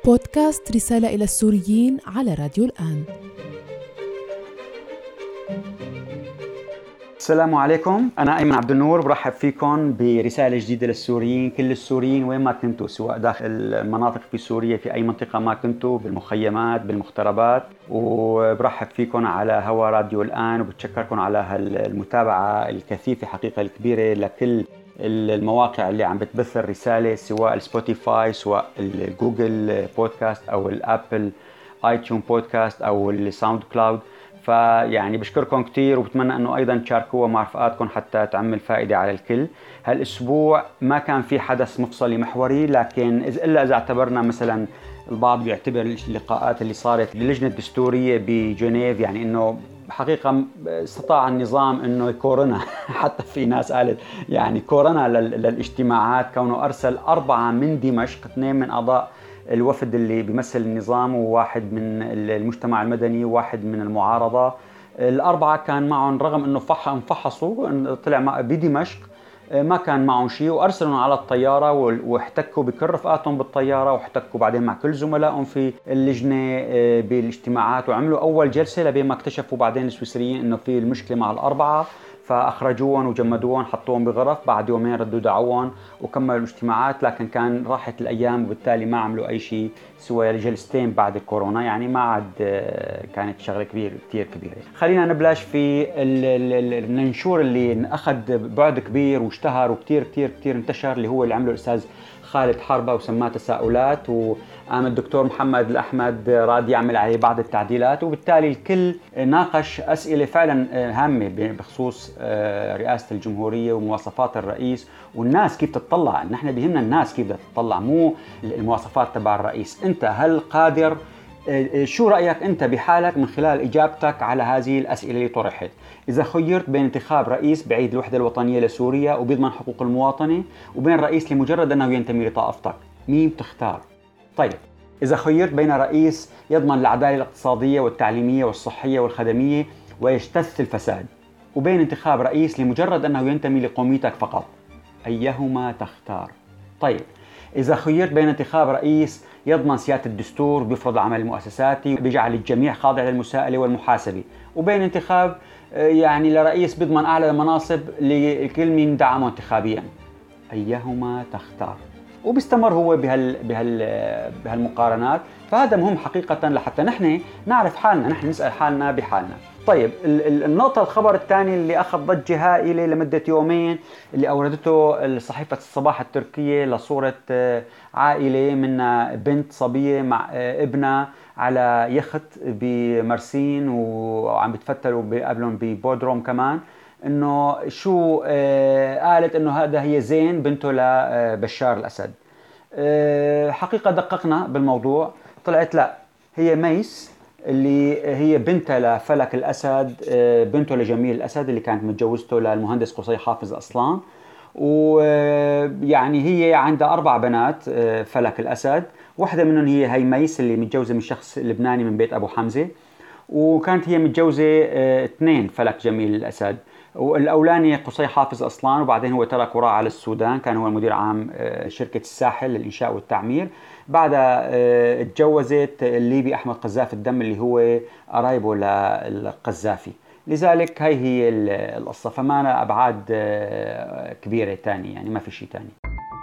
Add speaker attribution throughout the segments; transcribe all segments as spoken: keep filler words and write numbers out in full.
Speaker 1: بودكاست رسالة إلى السوريين على راديو الآن.
Speaker 2: السلام عليكم، أنا أيمن عبد النور، برحب فيكم برسالة جديدة للسوريين. كل السوريين وين ما كنتوا، سواء داخل المناطق في سوريا في أي منطقة ما كنتوا، بالمخيمات بالمغتربات، وبرحب فيكم على هوا راديو الآن، وبتشكركم على المتابعة الكثيفة حقيقة الكبيرة لكل المواقع اللي عم بتبث الرسالة، سواء السبوتيفاي، سواء الجوجل بودكاست أو الأبل آيتون بودكاست أو الساوند كلاود. فيعني بشكركم كتير، وبتمنى أنه أيضا تشاركوها مع رفقاتكم حتى تعمل فائدة على الكل. هالأسبوع ما كان في حدث مفصلي محوري، لكن إلا إذا اعتبرنا مثلا البعض بيعتبر اللقاءات اللي صارت للجنة الدستورية بجنيف، يعني أنه حقيقة استطاع النظام أنه يكورنا حتى في ناس قالت يعني كورنا للاجتماعات، كونه أرسل أربعة من دمشق، اثنين من أعضاء الوفد اللي بيمثل النظام، وواحد من المجتمع المدني، وواحد من المعارضة. الأربعة كان معهم رغم أنه انفحصوا طلع بدمشق ما كان معهم شيء، وأرسلوا على الطيارة واحتكوا بكل رفقاتهم بالطيارة، واحتكوا بعدين مع كل زملائهم في اللجنة بالاجتماعات، وعملوا أول جلسة لبين ما اكتشفوا بعدين السويسريين أنه في المشكلة مع الأربعة، فأخرجوهم وجمدوهم، حطوهم بغرف. بعد يومين ردوا دعوهم وكملوا الاجتماعات، لكن كان راحت الأيام وبالتالي ما عملوا أي شيء سوى جلستين بعد الكورونا، يعني ما عاد كانت شغلة كبيرة كتير كبيرة. خلينا نبلش في المنشور اللي أخذ بعد كبير واشتهر وكتير كتير كتير انتشر، اللي هو اللي عمله الأستاذ خالد حربة وسماه تساؤلات، وقام الدكتور محمد الأحمد راد يعمل عليه بعض التعديلات، وبالتالي الكل ناقش أسئلة فعلا هامة بخصوص رئاسة الجمهورية ومواصفات الرئيس، والناس كيف تتطلع. نحن بيهمنا الناس كيف تتطلع، مو المواصفات تبع الرئيس. أنت هل قادر؟ شو رأيك أنت بحالك من خلال إجابتك على هذه الأسئلة اللي طرحت؟ إذا خيرت بين انتخاب رئيس بعيد الوحدة الوطنية لسوريا وبيضمن حقوق المواطنة، وبين رئيس لمجرد أنه ينتمي لطائفتك، مين بتختار؟ طيب، إذا خيرت بين رئيس يضمن العدالة الاقتصادية والتعليمية والصحية والخدمية ويجتث الفساد، وبين انتخاب رئيس لمجرد أنه ينتمي لقوميتك فقط، أيهما تختار؟ طيب، إذا خيرت بين انتخاب رئيس يضمن سيادة الدستور، بيفرض العمل المؤسساتي، بيجعل الجميع خاضع للمساءلة والمحاسبة، وبين انتخاب يعني لرئيس بيضمن أعلى المناصب لكل من دعمه انتخابيا، أيهما تختار؟ وبيستمر هو بهال بهال بهالمقارنات. فهذا مهم حقيقة لحتى نحن نعرف حالنا، نحن نسأل حالنا بحالنا. طيب، النقطة الخبر الثاني اللي أخذ ضجة هائلة لمدة يومين، اللي أوردته صحيفة الصباح التركية لصورة عائلة من بنت صبية مع ابنها على يخت بمرسين، وعم بتفتلوا قبلهم ببودروم كمان. إنه شو قالت إنه هذا هي زين بنته لبشار الأسد. حقيقة دققنا بالموضوع، طلعت لا، هي ميس اللي هي بنتها لفلك الأسد، بنته لجميل الأسد اللي كانت متجوزته للمهندس قصي حافظ أصلان. ويعني هي عندها أربع بنات فلك الأسد، واحدة منهم هي هي ميس اللي متجوزة من شخص لبناني من بيت أبو حمزة، وكانت هي متجوزة اثنين فلك جميل الأسد، والأولاني قصي حافظ أصلان، وبعدين هو ترك وراء على السودان، كان هو المدير عام شركة الساحل للإنشاء والتعمير. بعدها اتجوزت الليبي أحمد قذافي الدم اللي هو قرايبه للقذافي. لذلك هاي هي القصة، فما أبعاد كبيرة تاني، يعني ما في شيء تاني.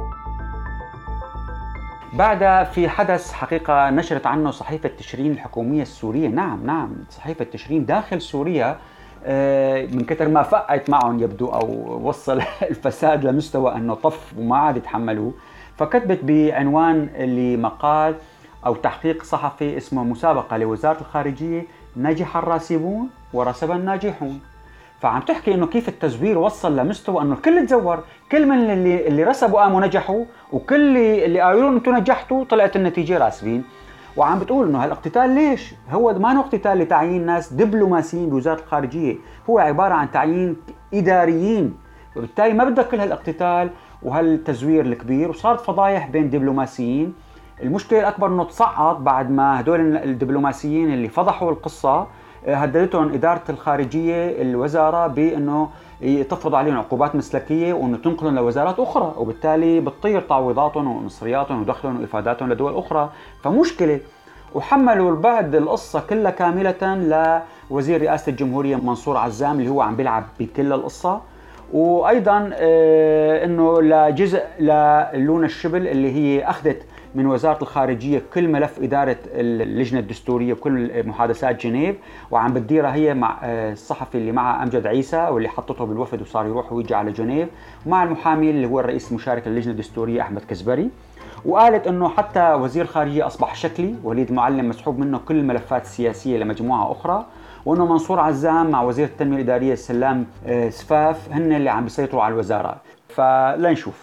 Speaker 2: بعدها في حدث حقيقة نشرت عنه صحيفة تشرين الحكومية السورية، نعم نعم صحيفة تشرين داخل سوريا، من كتر ما فقعت معهم يبدو أو وصل الفساد لمستوى أنه طف وما عاد يتحملوه، فكتبت بعنوان لمقال أو تحقيق صحفي اسمه مسابقة لوزارة الخارجية نجح الراسبون ورسب الناجحون. فعم تحكي إنه كيف التزوير وصل لمستوى أنه الكل تزور، كل من اللي اللي رسبوا قاموا نجحوا، وكل اللي قالوا أنتم نجحتوا طلعت النتيجة راسبين. وعم بتقول إنه هالاقتتال ليش؟ هو ما هو اقتتال لتعيين ناس دبلوماسيين بوزارة الخارجية، هو عبارة عن تعيين إداريين، وبالتالي ما بدك كل هالاقتتال وهالتزوير الكبير. وصارت فضايح بين دبلوماسيين. المشكلة الأكبر إنه تصعد بعد ما هدول الدبلوماسيين اللي فضحوا القصة هددتهم إدارة الخارجية الوزارة بأنه تفرض عليهم عقوبات مسلكية وأنه تنقلهم لوزارات أخرى، وبالتالي بتطير تعويضاتهم ومصرياتهم ودخلهم وإفاداتهم لدول أخرى، فمشكلة. وحملوا البعض القصة كلها كاملة لوزير رئاسة الجمهورية منصور عزام اللي هو عم بيلعب بكل القصة، وأيضا أنه لجزء للونا الشبل اللي هي أخذت من وزارة الخارجية كل ملف إدارة اللجنة الدستورية وكل محادثات جنيف، وعم بتديرها هي مع الصحفي اللي معها أمجد عيسى واللي حطته بالوفد وصار يروح ويجي على جنيف، ومع المحامي اللي هو الرئيس المشارك للجنة الدستورية أحمد كزبري. وقالت أنه حتى وزير الخارجية أصبح شكلي، وليد المعلم مسحوب منه كل الملفات السياسية لمجموعة أخرى، وأنه منصور عزام مع وزير التنمية الإدارية سلام سفاف هن اللي عم بيسيطروا على الوزارة. فلنشوف.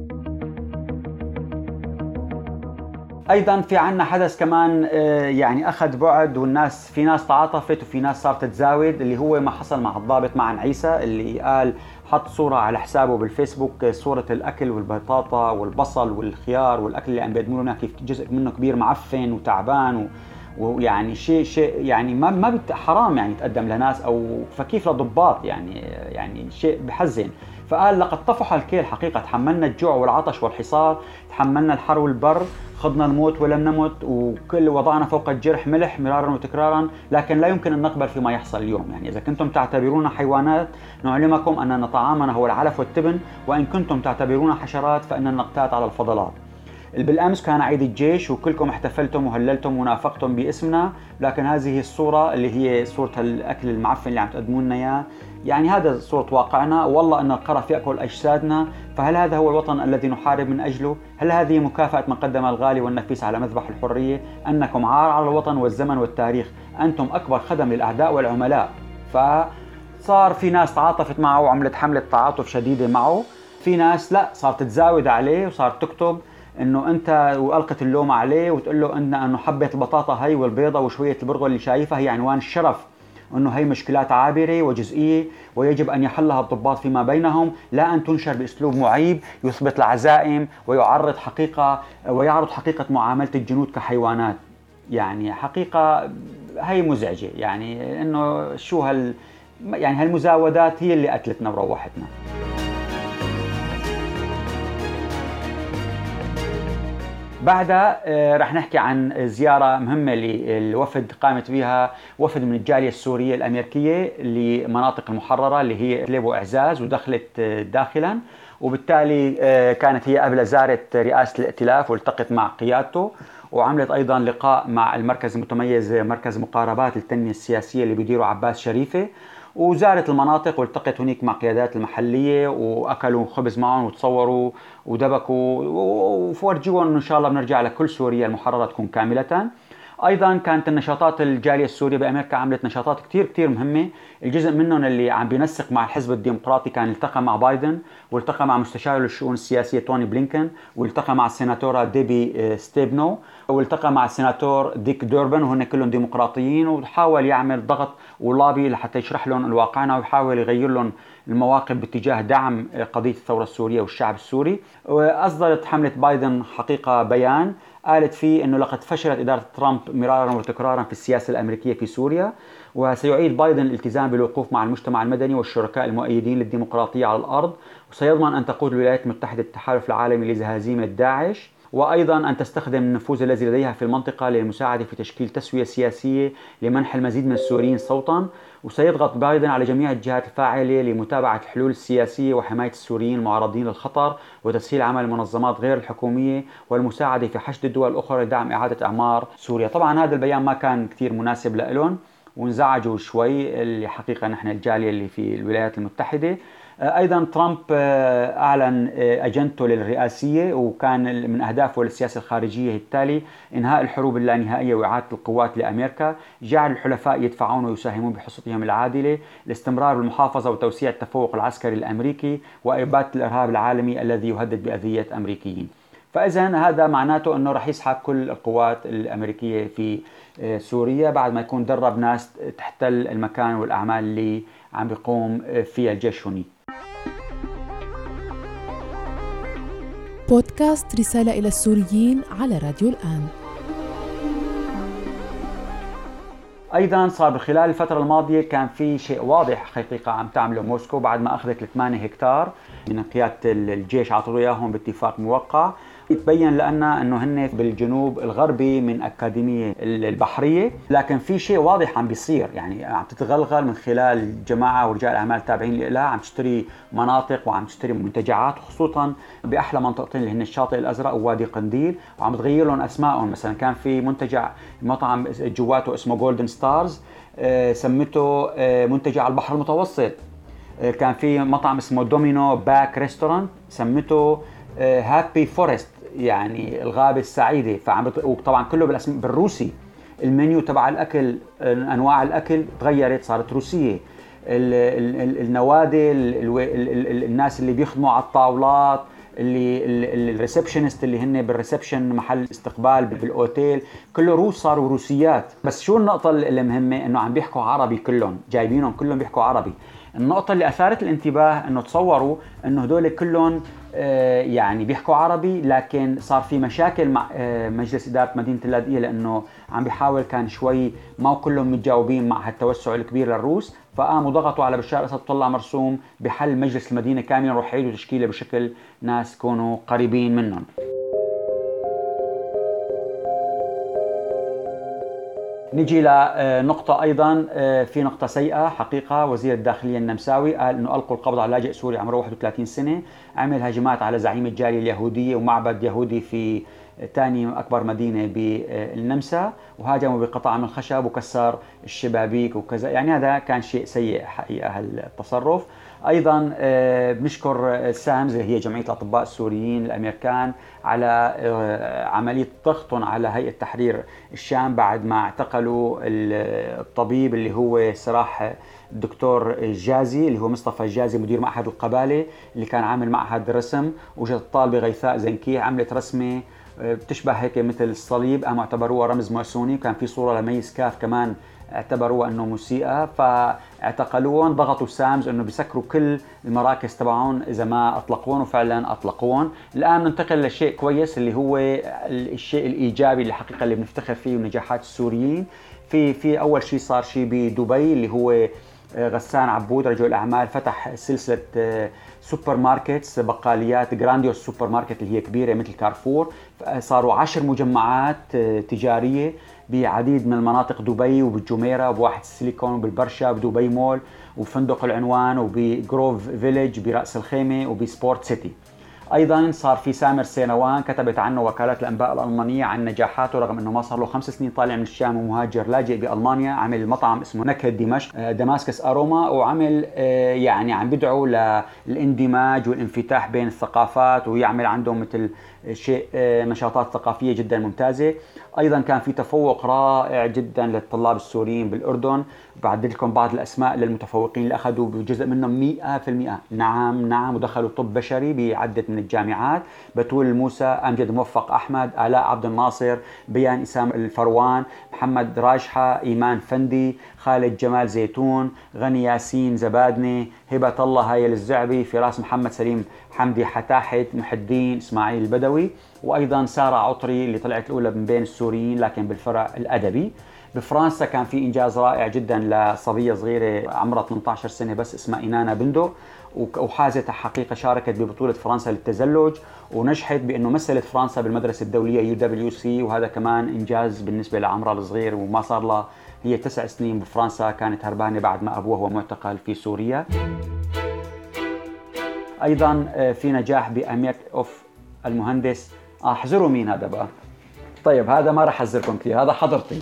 Speaker 2: أيضاً في عنا حدث كمان يعني أخذ بعد، والناس في ناس تعاطفت وفي ناس صارت تزاود، اللي هو ما حصل مع الضابط معن عيسى اللي قال حط صورة على حسابه بالفيسبوك، صورة الأكل والبطاطا والبصل والخيار والأكل اللي عم بيقدموا لنا، كيف جزء منه كبير معفن وتعبان، ويعني شيء شيء يعني ما ما حرام يعني يتقدم لناس، أو فكيف لضباط يعني يعني شيء بحزن. فقال لقد طفح الكيل حقيقة، تحملنا الجوع والعطش والحصار، تحملنا الحر والبر، خضنا الموت ولم نمت، وكل وضعنا فوق الجرح ملح مرارا وتكرارا، لكن لا يمكن أن نقبل فيما يحصل اليوم. يعني إذا كنتم تعتبرون حيوانات نعلمكم أن طعامنا هو العلف والتبن، وإن كنتم تعتبرون حشرات فإننا نقتات على الفضلات. بالأمس كان عيد الجيش وكلكم احتفلتم وهللتم ونافقتم باسمنا، لكن هذه الصورة اللي هي صورة الأكل المعفن اللي عم تقدمون لنا إياه، يعني هذا صورة واقعنا، والله أن القرف يأكل أجسادنا. فهل هذا هو الوطن الذي نحارب من أجله؟ هل هذه مكافأة من قدم الغالي والنفيس على مذبح الحرية؟ أنكم عار على الوطن والزمن والتاريخ، أنتم أكبر خدم للأعداء والعملاء. فصار في ناس تعاطفت معه وعملت حملة تعاطف شديدة معه، في ناس لا صارت تزاود عليه وصارت تكتب انه انت، والقت اللوم عليه وتقول له ان انه حبه البطاطا هي والبيضه وشويه البرغل اللي شايفها هي عنوان الشرف، انه هي مشكلات عابره وجزئيه ويجب ان يحلها الضباط فيما بينهم، لا ان تنشر باسلوب معيب يثبت العزائم ويعرض حقيقه ويعرض حقيقه معامله الجنود كحيوانات. يعني حقيقه هي مزعجه، يعني انه شو هال يعني هالمزاودات هي اللي قتلتنا وروحتنا. بعدها رح نحكي عن زيارة مهمة للوفد قامت بها وفد من الجالية السورية الأمريكية لمناطق المحررة اللي هي إدلب وإعزاز، ودخلت داخلا، وبالتالي كانت هي قبل زارت رئاسة الائتلاف والتقت مع قيادته، وعملت أيضا لقاء مع المركز المتميز مركز مقاربات للتنمية السياسية اللي بيديره عباس شريفة، وزارت المناطق والتقت هناك مع قيادات المحلية وأكلوا خبز معهم وتصوروا ودبكوا وفرجيهم إن شاء الله بنرجع لكل سوريا المحررة تكون كاملة. أيضا كانت النشاطات الجالية السورية بأمريكا عملت نشاطات كتير كتير مهمة، الجزء منهم اللي عم بينسق مع الحزب الديمقراطي كان التقى مع بايدن، والتقى مع مستشار للشؤون السياسية توني بلينكن، والتقى مع السيناتورة ديبي ستيبنو، والتقى مع السيناتور ديك دوربن، وهن كلهم ديمقراطيين، وحاول يعمل ضغط ولابي لحتى يشرح لهم الواقعنا ويحاول يغير لهم المواقف باتجاه دعم قضية الثورة السورية والشعب السوري. وأصدرت حملة بايدن حقيقة بيان قالت فيه أنه لقد فشلت إدارة ترامب مرارا وتكرارا في السياسة الأمريكية في سوريا، وسيعيد بايدن الالتزام بالوقوف مع المجتمع المدني والشركاء المؤيدين للديمقراطية على الأرض، وسيضمن أن تقود الولايات المتحدة التحالف العالمي لهزيمة داعش، وأيضا أن تستخدم النفوذ الذي لديها في المنطقة للمساعدة في تشكيل تسوية سياسية لمنح المزيد من السوريين صوتا. وسيضغط بايدن على جميع الجهات الفاعلة لمتابعة الحلول السياسية وحماية السوريين المعرضين للخطر وتسهيل عمل المنظمات غير الحكومية والمساعدة في حشد الدول الأخرى لدعم إعادة إعمار سوريا. طبعا هذا البيان ما كان كتير مناسب لهم وانزعجوا شوي اللي حقيقة نحن الجالية اللي في الولايات المتحدة. أيضا ترامب أعلن أجندته للرئاسية، وكان من أهدافه للسياسة الخارجية التالي إنهاء الحروب اللانهائية وإعادة القوات لأمريكا، جعل الحلفاء يدفعون ويساهمون بحصتهم العادلة، الاستمرار بالمحافظة وتوسيع التفوق العسكري الأمريكي، وإبادة الإرهاب العالمي الذي يهدد بأذية أمريكيين. فإذن هذا معناته أنه رح يسحب كل القوات الأمريكية في سوريا بعد ما يكون درب ناس تحتل المكان والأعمال اللي عم بيقوم فيها الجيش هناك.
Speaker 1: بودكاست رسالة إلى السوريين على راديو الآن.
Speaker 2: ايضا صار خلال الفتره الماضيه كان في شيء واضح حقيقه عم تعمله موسكو بعد ما اخذت ثمانية هكتار من قياده الجيش، عطوا اياهم باتفاق موقع. يتبين لنا انه هن بالجنوب الغربي من اكاديميه البحريه، لكن في شيء واضح عم بيصير، يعني عم تتغلغل من خلال الجماعه ورجال الاعمال التابعين لها، عم تشتري مناطق وعم تشتري منتجعات، خصوصا باحلى منطقتين اللي هن الشاطئ الازرق ووادي قنديل، وعم تغير لهم اسمائهم. مثلا كان في منتجع مطعم جواته اسمه جولدن ستارز، سمته منتجع البحر المتوسط. كان في مطعم اسمه دومينو باك ريستورانت، سمته هابي فورست، يعني الغابة السعيدة. فعم بت... وطبعا كله بالاسم بالروسي. المنيو تبع الاكل، انواع الاكل تغيرت، صارت روسية. ال... ال... النوادي، ال... ال... ال... الناس اللي بيخدموا على الطاولات، اللي الريسبشنست اللي هن بالريسبشن محل استقبال بالاوتيل، كله روس، صاروا روسيات. بس شو النقطة المهمة؟ انه عم بيحكوا عربي، كلهم جايبينهم كلهم بيحكوا عربي. النقطة اللي أثارت الانتباه أنه تصوروا أنه هدول كلهم يعني بيحكوا عربي، لكن صار في مشاكل مع مجلس إدارة مدينة اللاذقية، لأنه عم بيحاول كان شوي ما كلهم متجاوبين مع هالتوسع الكبير للروس، فقاموا ضغطوا على بشار الأسد وطلع مرسوم بحل مجلس المدينة كاملا، وراح يعيدوا تشكيله بشكل ناس يكونوا قريبين منهم. نجي لنقطة أيضا، في نقطة سيئة حقيقة. وزير الداخلية النمساوي قال إنه ألقوا القبض على لاجئ سوري عمره واحد وثلاثين سنة، عمل هجمات على زعيم الجالية اليهودية ومعبد يهودي في ثاني أكبر مدينة بالنمسا، وهاجموا بقطع من الخشب وكسر الشبابيك وكذا. يعني هذا كان شيء سيء حقيقة هالتصرف. أيضا بنشكر سامز اللي هي جمعية الأطباء السوريين الأمريكان على عملية ضغطهم على هيئة تحرير الشام بعد ما اعتقلوا الطبيب اللي هو سراح الدكتور الجازي، اللي هو مصطفى الجازي مدير معهد القبالة اللي كان عامل معهد رسم. وجت الطالبة غيثاء زنكي عملت رسمة بتشبه هيك مثل الصليب، قاموا اعتبروها رمز ماسوني، وكان في صورة لميس كاف كمان اعتبروها انه موسيقى، فاعتقلوهم. ضغطوا سامز انه بيسكروا كل المراكز تبعهم اذا ما اطلقوهم، وفعلا اطلقوهم. الان ننتقل لشيء كويس اللي هو الشيء الايجابي اللي حقيقة اللي بنفتخر فيه ونجاحات السوريين. في في اول شيء صار شيء بدبي، اللي هو غسان عبود رجل الاعمال فتح سلسله سوبر ماركتس، بقاليات جرانديوس سوبر ماركت اللي هي كبيره مثل كارفور. صاروا عشر مجمعات تجاريه بعديد من المناطق، دبي وبالجميره وبواحد السيليكون وبالبرشا وبدبي مول وبفندق العنوان وبجروف فيليج براس الخيمه وبسبورت سيتي. ايضا صار في سامر سينوان كتبت عنه وكالات الانباء الالمانيه عن نجاحاته، رغم انه ما صار له خمس سنين طالع من الشام ومهاجر لاجئ بالمانيا. عمل مطعم اسمه نكهه دمشق دماسكس اروما، وعمل يعني عم بدعو للاندماج والانفتاح بين الثقافات، ويعمل عندهم مثل شيء نشاطات ثقافيه جدا ممتازه. ايضا كان في تفوق رائع جدا للطلاب السوريين بالاردن. بعدد لكم بعض الاسماء للمتفوقين اللي اخذوا بجزء منهم مئة بالمئة. نعم نعم ودخلوا طب بشري بعده من الجامعات: بتول الموسى، امجد موفق احمد، الاء عبد الناصر، بيان اسام الفروان، محمد راجحه، ايمان فندي، خالد جمال زيتون، غني ياسين زبادنه، هبه الله هايل الزعبي، فراس محمد سليم، حمدي حتاحت، محي الدين اسماعيل البدوي. وايضا ساره عطري اللي طلعت الاولى من بين السوريين لكن بالفرع الادبي. بفرنسا كان في انجاز رائع جدا لصبيه صغيره عمرها ثمانية عشر سنه بس، اسمها إنانا بندو، وحازت حقيقه شاركت ببطوله فرنسا للتزلج، ونجحت بانه مثلت فرنسا بالمدرسه الدوليه يو دبليو سي، وهذا كمان انجاز بالنسبه لعمرها الصغير. وما صار لها هي تسع سنين بفرنسا، كانت هربانه بعد ما ابوها هو معتقل في سوريا. ايضا في نجاح بامير اوف المهندس، احذروا مين هذا بقى. طيب هذا ما راح احذركم كثير، هذا حضرتي.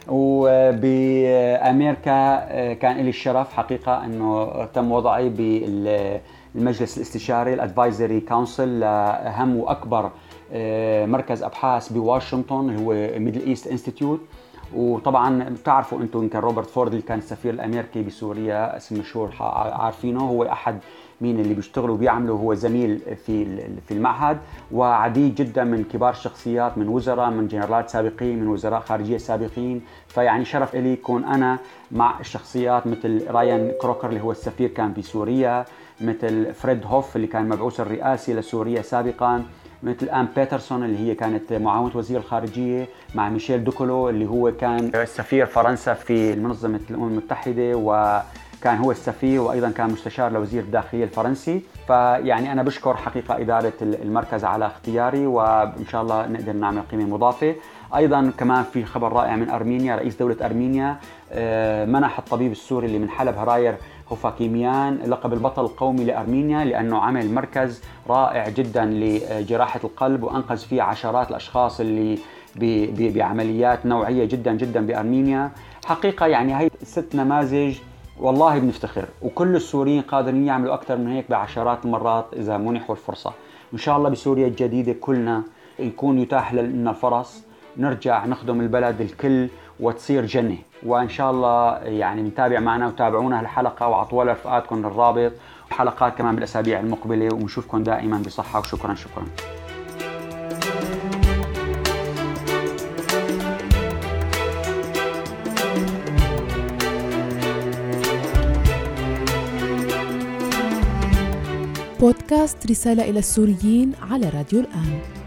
Speaker 2: وبأمريكا كان لي الشرف حقيقة أنه تم وضعي بالمجلس الاستشاري الادفايزري كونسل لأهم وأكبر مركز أبحاث بواشنطن اللي هو ميدل إيست انستيتيوت. وطبعا بتعرفوا انتم كان روبرت فورد اللي كان السفير الامريكي بسوريا، اسم مشهور عارفينه، هو احد مين اللي بيشتغلوا وبيعملوا، هو زميل في في المعهد، وعديد جدا من كبار الشخصيات، من وزراء، من جنرالات سابقين، من وزراء خارجيه سابقين. فيعني شرف لي يكون انا مع الشخصيات مثل رايان كروكر اللي هو السفير كان بسوريا، مثل فريد هوف اللي كان مبعوث الرئاسي لسوريا سابقا، مثل آن بيترسون اللي هي كانت معاونة وزير الخارجية، مع ميشيل دوكولو اللي هو كان سفير فرنسا في منظمة الأمم المتحدة وكان هو السفير وأيضا كان مستشار لوزير الداخلية الفرنسي. فيعني أنا بشكر حقيقة إدارة المركز على اختياري، وإن شاء الله نقدر نعمل قيمة مضافة. أيضا كمان في خبر رائع من أرمينيا، رئيس دولة أرمينيا منح الطبيب السوري اللي من حلب هراير هوفاكيميان لقب البطل القومي لأرمينيا، لأنه عمل مركز رائع جدا لجراحة القلب وأنقذ فيه عشرات الأشخاص اللي بعمليات نوعية جدا جدا بأرمينيا. حقيقة يعني هاي ست نماذج والله بنفتخر، وكل السوريين قادرين يعملوا أكثر من هيك بعشرات المرات إذا منحوا الفرصة. وإن شاء الله بسوريا الجديدة كلنا يكون يتاح لنا الفرص، نرجع نخدم البلد الكل وتصير جنة. وإن شاء الله يعني نتابع معنا وتابعونا هالحلقة وعطوا رفقاتكم الرابط، وحلقات كمان بالأسابيع المقبلة، ونشوفكم دائما بصحة وشكرا شكرا.
Speaker 1: بودكاست رسالة إلى السوريين على راديو الآن.